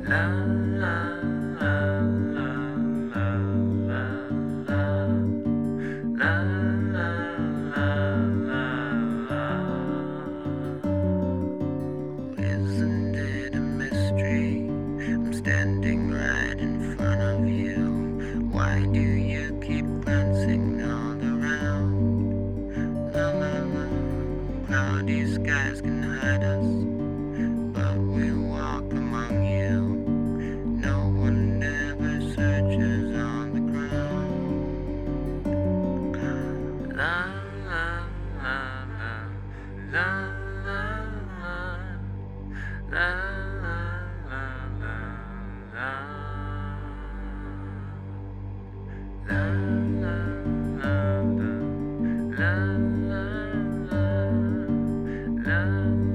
La la la la la la la la la la la. Isn't it a mystery? I'm standing right in front of you. Why do you keep glancing all around? La la la. Cloudy skies can hide us, but we walk among you. No one ever searches on the ground. La la la la la la la la la la la la la la la la la la